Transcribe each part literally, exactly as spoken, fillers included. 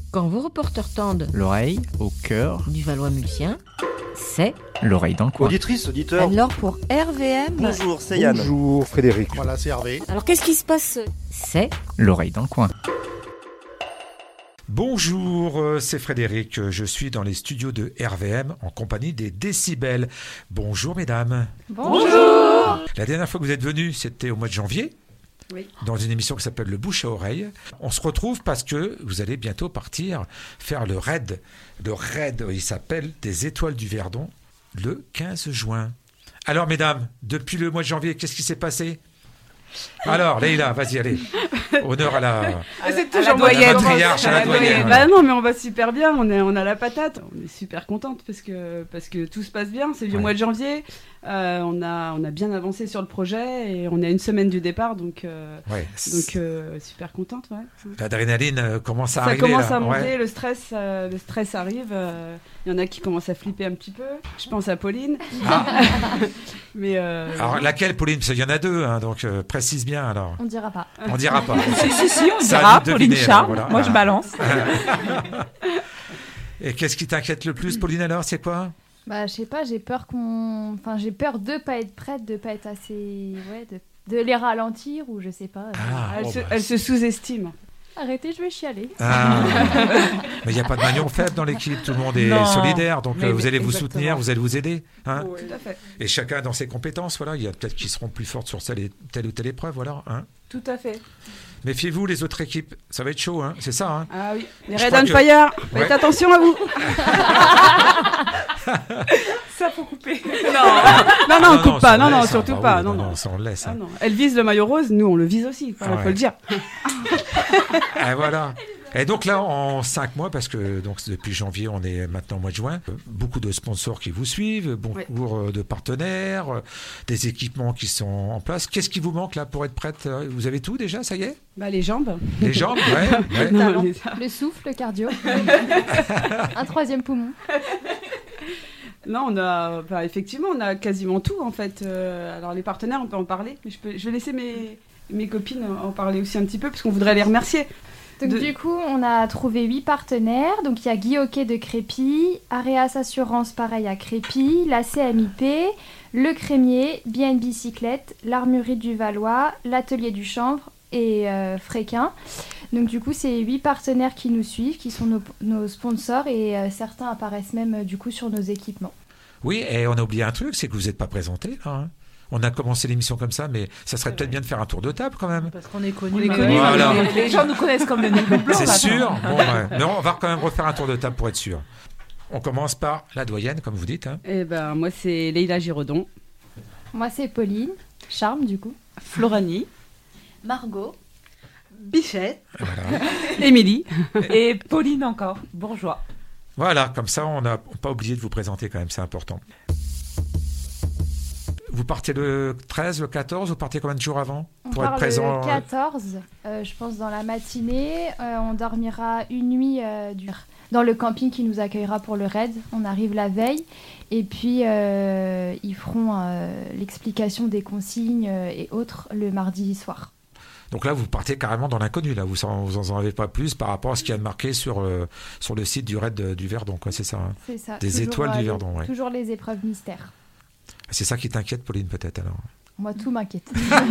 Quand vos reporters tendent l'oreille au cœur du Valois-Mulsien, c'est l'oreille dans le coin. Auditrice, auditeur. Alors pour R V M, Bonjour, c'est Yann. Bonjour Frédéric. Voilà, c'est Hervé. alors qu'est-ce qui se passe? C'est L'oreille dans le coin. Bonjour, euh, c'est Frédéric. Je suis dans les studios de R V M en compagnie des Décibels. Bonjour mesdames. Bonjour. La dernière fois que vous êtes venus, c'était au mois de janvier. Oui. Dans une émission qui s'appelle Le Bouche à Oreille. On se retrouve parce que vous allez bientôt partir faire le raid. Le raid, il s'appelle des Étoiles du Verdon, le quinze juin. Alors mesdames, depuis le mois de janvier, qu'est-ce qui s'est passé? Alors, Leïla, vas-y, allez. Honneur à la, Ah, c'est à la matriarche, à la doyenne. Bah non, mais on va super bien, on, est, on a la patate. On est super contente parce que, parce que tout se passe bien. C'est du Ouais. mois de janvier. Euh, on, a, on a bien avancé sur le projet et on est à une semaine du départ. Donc, euh, Ouais. donc euh, super contente. Ouais. L'adrénaline euh, commence à Ça arriver. commence là. à monter, Ouais. le, stress, euh, le stress arrive. euh, Il y en a qui commencent à flipper un petit peu. Je pense à Pauline. Ah. mais euh, Alors, laquelle, Pauline? Parce qu'il y en a deux, hein, donc euh, précise bien alors. On dira pas. On dira pas. Si, si, si, on Ça, dira, à nous de Pauline deviner, Charme. alors, voilà. Moi, je balance. Et qu'est-ce qui t'inquiète le plus, Pauline, alors? C'est quoi? Bah, je sais pas, j'ai peur qu'on. Enfin, j'ai peur de pas être prête, de pas être assez. Ouais, de, de les ralentir ou je sais pas. Ah, elle, oh, se, bah, elle se sous-estime. Arrêtez, je vais chialer. Ah. Mais il n'y a pas de maillon faible dans l'équipe, tout le monde est Non. solidaire, donc Mais euh, vous oui, allez vous exactement. soutenir, vous allez vous aider. Hein, Tout à fait. et chacun dans ses compétences, voilà. Il y a peut-être qui seront plus fortes sur telle, et- telle ou telle épreuve, voilà. Hein. Tout à fait. Méfiez-vous, les autres équipes, ça va être chaud, hein, c'est ça. Hein. Ah oui, les Je Red crois on que- Fire, Ouais. faites attention à vous. Ça, faut couper. Non, non, non, on coupe ça, pas, on non, non, laisse, surtout hein. pas, Bah oui, non, bah non. ça, on le laisse. Ah hein. non. Elle vise le maillot rose, nous on le vise aussi, il faut, Ah ouais. faut le dire. Ah, voilà. Et donc là, en cinq mois, parce que donc depuis janvier, on est maintenant au mois de juin, euh, beaucoup de sponsors qui vous suivent, beaucoup Ouais. de partenaires, euh, des équipements qui sont en place. Qu'est-ce qui vous manque là pour être prête? Vous avez tout déjà, ça y est? Bah les jambes. Les jambes, ouais. ouais. Non, les- Le souffle, le cardio. Un troisième poumon. non, on a, bah, effectivement, on a quasiment tout en fait. Euh, alors les partenaires, on peut en parler, mais je, peux, je vais laisser mes, mes copines en parler aussi un petit peu parce qu'on voudrait les remercier. Donc De- du coup, on a trouvé huit partenaires. Donc il y a Guy Hockey de Crépy, Areas Assurance pareil à Crépy, la C M I P, le Crémier, B N Bicyclette, l'Armurerie du Valois, l'Atelier du Chanvre et euh, Fréquin. Donc du coup, c'est huit partenaires qui nous suivent, qui sont nos, nos sponsors et euh, certains apparaissent même euh, du coup sur nos équipements. Oui, et on a oublié un truc, c'est que vous n'êtes pas présenté là. Hein. On a commencé l'émission comme ça, mais ça serait peut-être bien de faire un tour de table quand même. Parce qu'on est connus. On est maintenant. connus, Voilà. Les, les gens nous connaissent comme le nez blanc. C'est maintenant. sûr. Bon, ouais. Mais on va quand même refaire un tour de table pour être sûr. On commence par la doyenne, comme vous dites. Hein. Et ben moi c'est Leïla Giraudon, Moi, c'est Pauline, Charme du coup. Floranie, Margot. Bichette. Voilà. Émilie. Et Pauline encore, bourgeois. Voilà, comme ça, on n'a pas oublié de vous présenter quand même, c'est important. Vous partez le treize, le quatorze, vous partez combien de jours avant On pour part être présent? le quatorze, euh, je pense dans la matinée. Euh, on dormira une nuit euh, du- dans le camping qui nous accueillera pour le raid. On arrive la veille. Et puis, euh, ils feront euh, l'explication des consignes euh, et autres le mardi soir. Donc là, vous partez carrément dans l'inconnu, là. Vous en, vous en avez pas plus par rapport à ce qu'il y a de marqué sur, euh, sur le site du raid de- du Verdon, quoi, c'est ça hein. C'est ça. Des étoiles du euh, Verdon, ouais. Toujours les épreuves mystères. C'est ça qui t'inquiète, Pauline, peut-être, alors. Moi, tout m'inquiète.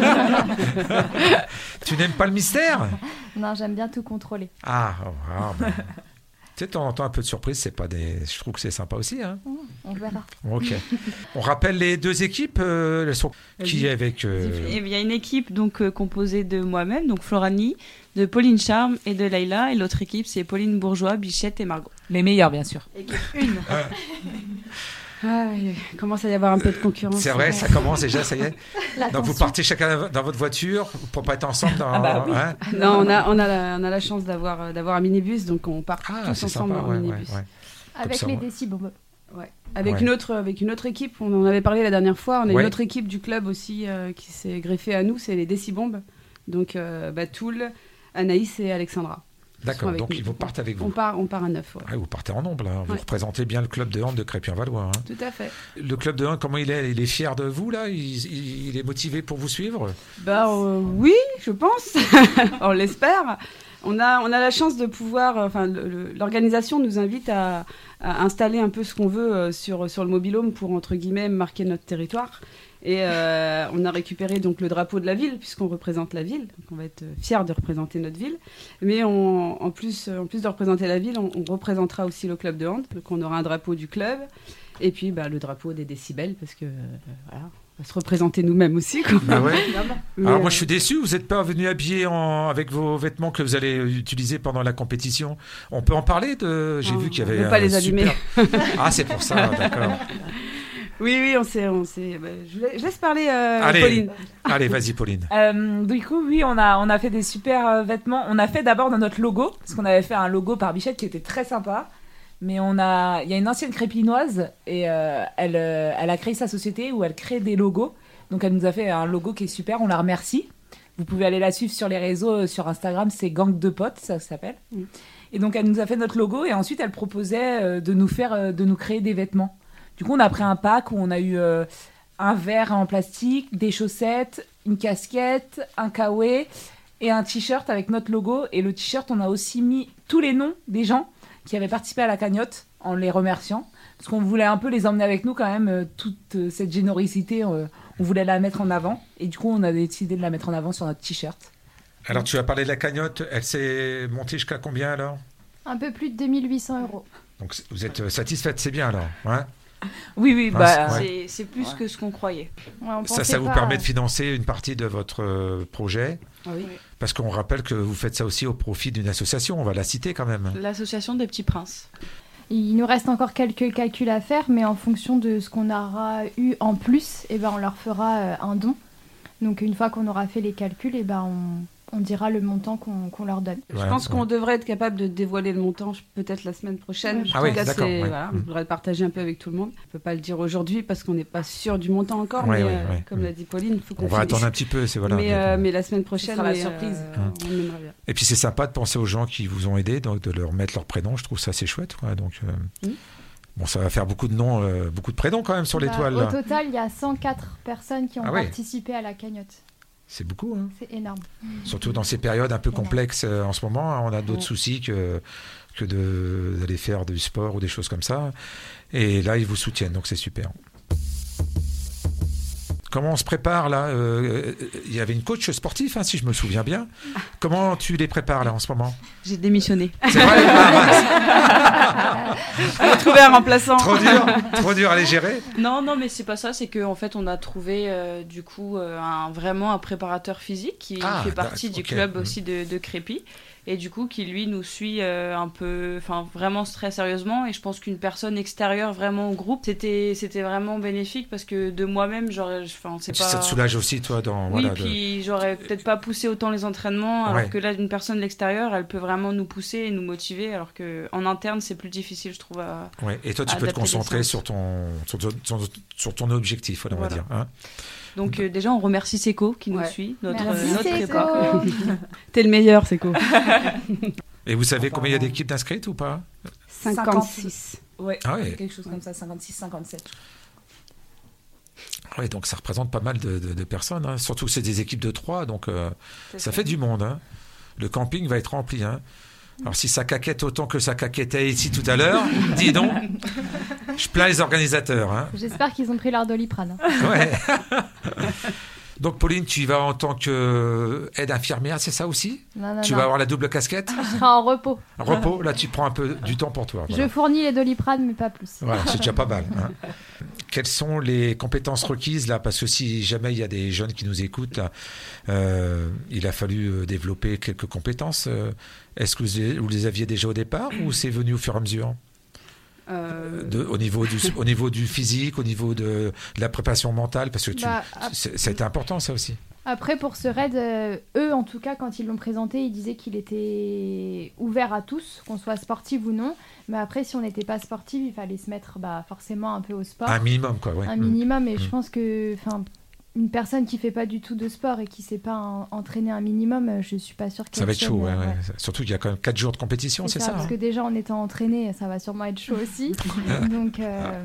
Tu n'aimes pas le mystère? Non, j'aime bien tout contrôler. Ah, oh, ah, ben. Tu sais, de temps en temps, un peu de surprise, c'est pas des... je trouve que c'est sympa aussi. Hein. Mmh, on verra. Ok. On rappelle les deux équipes. Euh, elles sont... Qui est avec euh, Et il y a une équipe donc euh, composée de moi-même, donc Floranie, de Pauline Charme et de Leïla, et l'autre équipe c'est Pauline Bourgeois, Bichette et Margot. Les meilleurs, bien sûr. Équipe une. Ah, il commence à y avoir un peu de concurrence. C'est vrai, ça commence déjà, ça y est. La Donc vous tension. partez chacun dans votre voiture pour pas être ensemble dans. Ah bah oui. hein Non, on a, on a, la, on a la chance d'avoir, d'avoir un minibus, donc on part Ah, tous c'est ensemble sympa. en Ouais, ouais, minibus. ouais. Avec ça, les ouais. décibombes. Ouais. Avec, Ouais. une autre, avec une autre équipe, on en avait parlé la dernière fois, on a Ouais. une autre équipe du club aussi euh, qui s'est greffée à nous, c'est les Décibombes. Donc euh, Batoul, Anaïs et Alexandra. D'accord, avec donc nous. ils vous partent avec vous. On part, on part à neuf. Ouais. Ah, vous partez en nombre, là. Vous Ouais. représentez bien le club de hand de Crépy-en-Valois. Hein. Tout à fait. Le club de hand, comment il est? Il est fier de vous, là? il, il, il est motivé pour vous suivre? Bah euh, oui, je pense. On l'espère. On a, on a la chance de pouvoir. Enfin, le- le- l'organisation nous invite à, à installer un peu ce qu'on veut euh, sur, sur le mobil-home pour, entre guillemets, marquer notre territoire. Et euh, on a récupéré donc le drapeau de la ville, puisqu'on représente la ville. Donc on va être fiers de représenter notre ville. Mais on, en, plus, en plus de représenter la ville, on, on représentera aussi le club de hand. Donc on aura un drapeau du club. Et puis bah, le drapeau des décibels, parce que euh, voilà, on va se représenter nous-mêmes aussi. Quoi. Ah ouais. Mais, Alors euh, moi je suis déçu, vous n'êtes pas venu habillé en... avec vos vêtements que vous allez utiliser pendant la compétition. On peut en parler de... J'ai on- vu qu'il y on avait veut pas un les allumer. super- Ah c'est pour ça, d'accord. Oui, oui, on sait. On sait. Bah, je, laisse, je laisse parler euh, Allez. Pauline. Allez, vas-y Pauline. Euh, du coup, oui, on a, on a fait des super euh, vêtements. On a fait d'abord notre logo, parce qu'on avait fait un logo par Bichette qui était très sympa. Mais on a, il y a une ancienne crépinoise et euh, elle, euh, elle a créé sa société où elle crée des logos. Donc elle nous a fait un logo qui est super, on la remercie. Vous pouvez aller la suivre sur les réseaux, euh, sur Instagram, c'est Gang de Potes, ça s'appelle. Mm. Et donc elle nous a fait notre logo et ensuite elle proposait euh, de nous faire, euh, de nous créer des vêtements. Du coup on a pris un pack où on a eu euh, un verre en plastique, des chaussettes, une casquette, un kawaii et un t-shirt avec notre logo. Et le t-shirt, on a aussi mis tous les noms des gens qui avaient participé à la cagnotte en les remerciant. Parce qu'on voulait un peu les emmener avec nous quand même, euh, toute euh, cette générosité, euh, on voulait la mettre en avant. Et du coup, on a décidé de la mettre en avant sur notre t-shirt. Alors tu as parlé de la cagnotte, elle s'est montée jusqu'à combien alors? Un peu plus de deux mille huit cents euros. Donc vous êtes satisfaite, c'est bien alors hein? Oui, oui, Ah, bah... ouais. C'est, c'est plus que ce qu'on croyait. Ouais, on Ça, pensait ça vous pas, permet euh, de financer une partie de votre euh, projet? Ah oui. Parce qu'on rappelle que vous faites ça aussi au profit d'une association, on va la citer quand même. L'association des Petits Princes. Il nous reste encore quelques calculs à faire, mais en fonction de ce qu'on aura eu en plus, eh ben, on leur fera euh, un don. Donc une fois qu'on aura fait les calculs, eh ben, on, on dira le montant qu'on, qu'on leur donne. Je Voilà, pense qu'on ouais. devrait être capable de dévoiler le montant je- peut-être la semaine prochaine. Ah En tout oui, cas, d'accord, c'est- ouais. voilà, Mm. on devrait le partager un peu avec tout le monde. On ne peut pas le dire aujourd'hui parce qu'on n'est pas sûr du montant encore, Ouais, mais ouais, euh, ouais. comme Mm. l'a dit Pauline, il faut qu'on On va finisse. attendre un petit peu, c'est voilà. mais, euh, mais la semaine prochaine, sera la mais, surprise. euh, on aimerait bien. Et puis c'est sympa de penser aux gens qui vous ont aidé, donc de leur mettre leur prénom, je trouve ça c'est chouette. Quoi. Donc, euh, Mm. Bon, ça va faire beaucoup de noms, euh, beaucoup de prénoms quand même sur Bah, l'étoile. au là. total, il y a cent quatre personnes qui ont Ah ouais. participé à la cagnotte. C'est beaucoup, hein. C'est énorme. Surtout dans ces périodes un peu Énorme. complexes euh, en ce moment. hein, on a d'autres Ouais. soucis que, que de, d'aller faire du sport ou des choses comme ça. Et là, ils vous soutiennent, donc c'est super. Comment on se prépare là euh, Il y avait une coach sportif, hein, si je me souviens bien. Comment tu les prépares là en ce moment? J'ai démissionné. C'est vrai ah, mince. On a trouvé un remplaçant. Trop dur, trop dur à les gérer. Non, non, mais c'est pas ça. C'est qu'en fait, on a trouvé euh, du coup euh, un, vraiment un préparateur physique qui Ah, fait partie d'accord, du ok. club Mhm. aussi de, de Crépy. Et du coup, qui lui nous suit euh, un peu, enfin vraiment très sérieusement. Et je pense qu'une personne extérieure vraiment au groupe, c'était, c'était vraiment bénéfique parce que de moi-même, j'aurais, enfin, c'est Et puis pas. ça te soulage aussi, toi, dans. Oui, voilà, de- puis j'aurais peut-être pas poussé autant les entraînements, alors Ouais. que là, une personne de l'extérieur, elle peut vraiment nous pousser et nous motiver, alors qu'en interne, c'est plus difficile, je trouve. À... Ouais. Et toi, tu peux te Adapter les concentrer séances. sur ton, sur ton, sur- sur ton objectif, voilà, on va Voilà. dire. hein. Donc euh, déjà, on remercie Seco qui nous Ouais. suit, notre, Merci, euh, notre Seco. prépa. T'es le meilleur, c'est cool. Et vous savez Enfin, combien il y a d'équipes d'inscrites ou pas? cinquante-six. Ouais, Ah ouais. quelque chose comme ça, cinquante-six, cinquante-sept. Oui, donc ça représente pas mal de, de- de personnes, hein. Surtout que c'est des équipes de trois, donc euh, ça fait du monde. hein. Le camping va être rempli. hein. Alors si ça caquette autant que ça caquettait ici tout à l'heure, dis donc, je plains les organisateurs. hein. J'espère qu'ils ont pris leur Doliprane. hein. Ouais. Donc Pauline, tu y vas en tant qu'aide infirmière, c'est ça aussi? Non, non, Tu non. vas avoir la double casquette? Je serai en repos. Repos, là tu prends un peu du temps pour toi. voilà. Je fournis les Doliprane, mais pas plus. Voilà, c'est déjà pas mal. hein. Quelles sont les compétences requises là? Parce que si jamais il y a des jeunes qui nous écoutent, là, euh, il a fallu euh, développer quelques compétences. euh, Est-ce que vous, vous les aviez déjà au départ ou c'est venu au fur et à mesure? Euh, De- au, niveau du, au niveau du physique, au niveau de, de la préparation mentale? Parce que tu, Bah, ap- c'est- ça a été important ça aussi. Après, pour ce raid, euh, eux, en tout cas, quand ils l'ont présenté, ils disaient qu'il était ouvert à tous, qu'on soit sportif ou non. Mais après, si on n'était pas sportif, il fallait se mettre bah, forcément un peu au sport. Un minimum quoi, ouais. Un Mm. minimum. Et Mm. je pense que, enfin, une personne qui fait pas du tout de sport et qui sait pas en- entraîner un minimum, euh, je suis pas sûre qu'elle Ça va être tienne, chaud, ouais, euh, ouais. ouais. Surtout qu'il y a quand même quatre jours de compétition, c'est, ça, Parce hein. que déjà en étant entraîné, ça va sûrement être chaud aussi. Donc euh,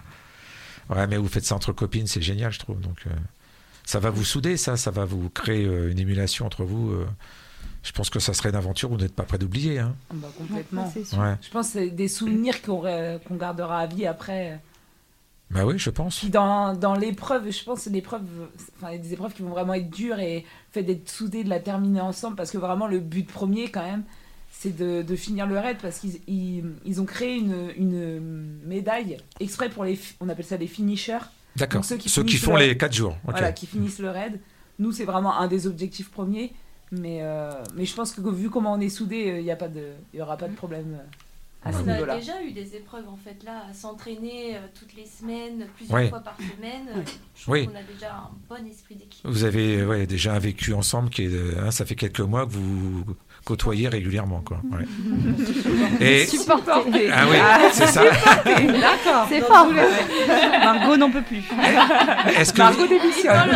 Ouais, mais vous faites ça entre copines, c'est génial, je trouve. Donc, euh, ça va vous souder, ça, ça va vous créer euh, une émulation entre vous. euh. Je pense que ça serait une aventure que vous n'êtes pas prêt d'oublier. Hein. Bah, complètement. c'est sûr. Ouais. Je pense que c'est des souvenirs qu'on, re- qu'on gardera à vie après. Bah oui, je pense. Puis dans, dans l'épreuve, je pense que c'est l'épreuve, enfin, il y a des épreuves qui vont vraiment être dures et le fait d'être soudés, de la terminer ensemble, parce que vraiment le but premier quand même, c'est de, de finir le raid, parce qu'ils ils, ils ont créé une, une médaille exprès pour les, fi- on appelle ça les finishers. D'accord. Donc, ceux qui Ceux qui finissent font le- les quatre jours. Ok. Voilà, qui finissent le raid. Nous, c'est vraiment un des objectifs premiers, mais, euh, mais je pense que vu comment on est soudés, il n'y a pas de, il y aura pas de problème euh, à ce On a niveau-là. déjà eu des épreuves en fait là, à s'entraîner euh, toutes les semaines, plusieurs Oui. fois par semaine. Euh, Je trouve Oui. qu'on a déjà un bon esprit d'équipe. Vous avez ouais, déjà un vécu ensemble, qui est, euh, hein, ça fait quelques mois que vous vous côtoyez régulièrement. Quoi. Ouais. Et... supporter. Ah oui, c'est ça. D'accord. C'est fort. Margot n'en peut plus. Est-ce que, Margot démissionne.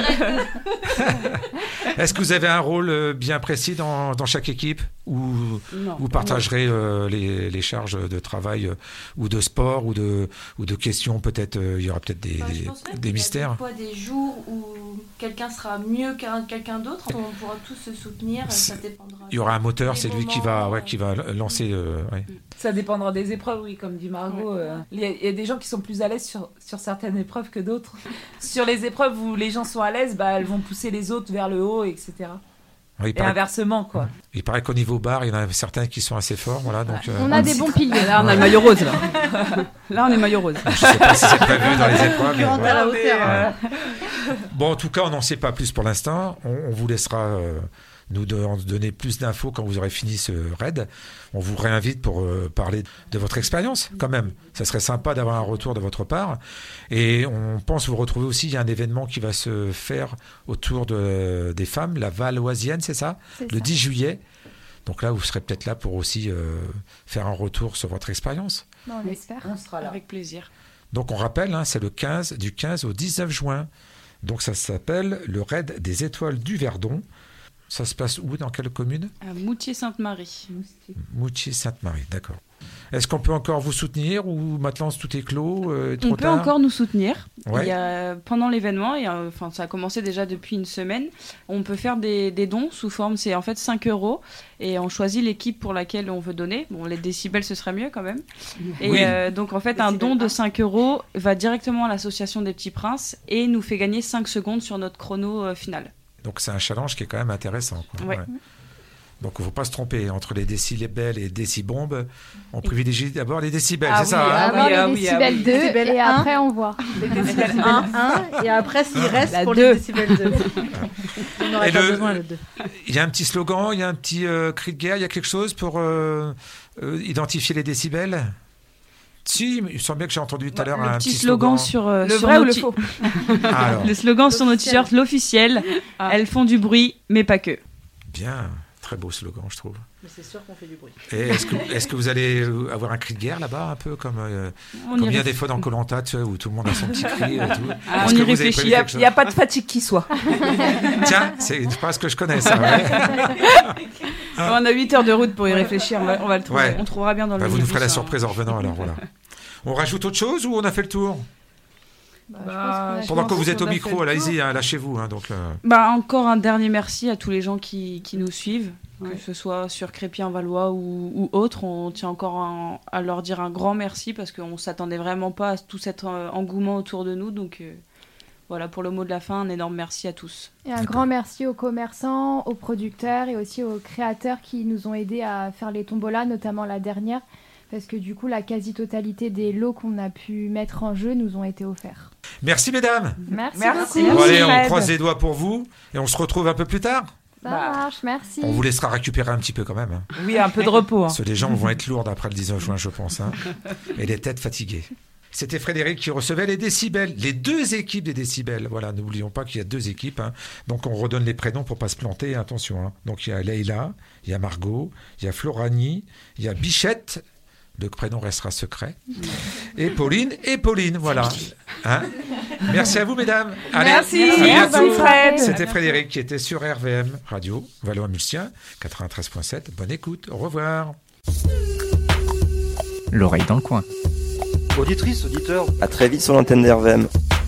est-ce que vous avez un rôle euh, bien précis dans, dans chaque équipe ou Non. vous partagerez euh, les, les charges de travail euh, ou de sport ou de, ou de questions, peut-être euh, il y aura peut-être des, Enfin, je pense même des qu'il y a mystères. des fois des jours où quelqu'un sera mieux qu'un quelqu'un d'autre, on pourra tous se soutenir, ça dépendra. Il y aura un moteur, des c'est lui qui va, moments, ouais, qui va lancer. euh, ouais. Ça dépendra des épreuves, oui, comme dit Margot. euh, Il y, a- il y a des gens qui sont plus à l'aise sur, sur certaines épreuves que d'autres. Sur les épreuves où les gens sont à l'aise, bah, elles vont pousser les autres vers le haut, et cetera. Ouais, il, Et paraît, inversement, quoi. il paraît qu'au niveau bar, il y en a certains qui sont assez forts. Voilà, donc, euh, On a des bons piliers. Là, on a le maillot rose, là. Là, on est maillot rose. je sais pas si c'est prévu dans les épreuves. mais Concurrente voilà. à la hauteur. hein. Bon, en tout cas, on n'en sait pas plus pour l'instant. On, on vous laissera euh, nous don- donner plus d'infos quand vous aurez fini ce raid. On vous réinvite pour euh, parler de votre expérience, quand même. Ça serait sympa d'avoir un retour de votre part. Et on pense vous retrouver aussi. Il y a un événement qui va se faire autour de, des femmes, la Valoisienne, c'est ça C'est Le ça. dix juillet. Donc là, vous serez peut-être là pour aussi euh, faire un retour sur votre expérience. Non, on Oui, espère. on sera là. Avec plaisir. Donc on rappelle, hein, c'est le quinze, du quinze au dix-neuf juin. Donc ça s'appelle le raid des étoiles du Verdon. Ça se passe où, dans quelle commune? À Moutier-Sainte-Marie. Moutier-Sainte-Marie, d'accord. Est-ce qu'on peut encore vous soutenir ou maintenant tout est clos euh, trop On peut tard encore nous soutenir. Ouais. Il y a, pendant l'événement, il y a- enfin, ça a commencé déjà depuis une semaine. On peut faire des, des dons sous forme, c'est en fait cinq euros. Et on choisit l'équipe pour laquelle on veut donner. Bon, les décibels, ce serait mieux quand même. Et Oui. euh, donc, en fait, un don de cinq euros va directement à l'association des Petits Princes et nous fait gagner cinq secondes sur notre chrono euh, final. Donc c'est un challenge qui est quand même intéressant. Quoi. Ouais. Ouais. Donc il ne faut pas se tromper. Entre les décibels et les décibombes, on privilégie d'abord les décibels, Ah c'est oui, ça hein ah Avoir oui, ah les oui, ah décibels oui. deux Décibel et un. après on voit. Les décibels un, un, et après, s'il reste La pour deux. les décibels deux. On Et n'aurait pas le- besoin le deux. Il y a un petit slogan, il y a un petit euh, cri de guerre, il y a quelque chose pour euh, euh, identifier les décibels? Si, il me semble bien que j'ai entendu tout à l'heure le un petit petit slogan sur, euh, Le sur vrai nos ou le ti- faux? Ah, alors, Le slogan sur nos L'officiel. t-shirts, l'officiel. Ah. Elles font du bruit, mais pas que. bien, très beau slogan, je trouve. Mais c'est sûr qu'on fait du bruit. Et est-ce que, est-ce que vous allez euh, avoir un cri de guerre là-bas, un peu comme, euh, On comme y il y a réfléchit. des fois dans Koh Lanta, tu vois, où tout le monde a son petit cri et tout. Ah, Est-ce on que y vous avez réfléchit. prévu Il n'y a, quelque chose il y a pas de fatigue qui soit. Tiens, c'est une phrase que je connais, ça. Ouais. On a huit heures de route pour y réfléchir, on va, on va le trouver. Ouais. On trouvera bien dans le Bah, vous nous ferez la ça. surprise en revenant, alors voilà. On rajoute autre chose ou on a fait le tour? Bah, je pense qu'on Bah, a- je Pendant que pense vous êtes qu'on au a fait micro, le allez-y, hein, lâchez-vous. Hein, donc, euh, Bah, encore un dernier merci à tous les gens qui, qui nous suivent, Ouais. que ce soit sur Crépy-en-Valois ou, ou autre. On tient encore un- à leur dire un grand merci parce qu'on ne s'attendait vraiment pas à tout cet euh, engouement autour de nous. Donc euh, voilà, pour le mot de la fin, un énorme merci à tous. Et un grand merci aux commerçants, aux producteurs et aussi aux créateurs qui nous ont aidés à faire les tombolas, notamment la dernière, parce que du coup, la quasi-totalité des lots qu'on a pu mettre en jeu nous ont été offerts. merci, mesdames. Merci, Merci. beaucoup. Bon, allez, on Fred. croise les doigts pour vous et on se retrouve un peu plus tard. Ça Bah, marche, merci. On vous laissera récupérer un petit peu quand même. Hein. Oui, un peu de repos. hein. Parce que les jambes vont être lourdes après le dix-neuf juin, je pense. Hein. Et les têtes fatiguées. C'était Frédéric qui recevait les décibels, les deux équipes des décibels. Voilà, n'oublions pas qu'il y a deux équipes. Hein. Donc on redonne les prénoms pour pas se planter. Attention. Hein. Donc il y a Leïla, il y a Margot, il y a Floranie, il y a Bichette, Le prénom restera secret. Et Pauline et Pauline, voilà. Hein Merci à vous, mesdames. Allez, Merci. à bientôt. Merci, Fred. C'était Frédéric qui était sur R V M Radio, Valois-Mulsien, quatre-vingt-treize virgule sept. Bonne écoute. Au revoir. L'oreille dans le coin. Auditrice, auditeur, à très vite sur l'antenne d'R V M.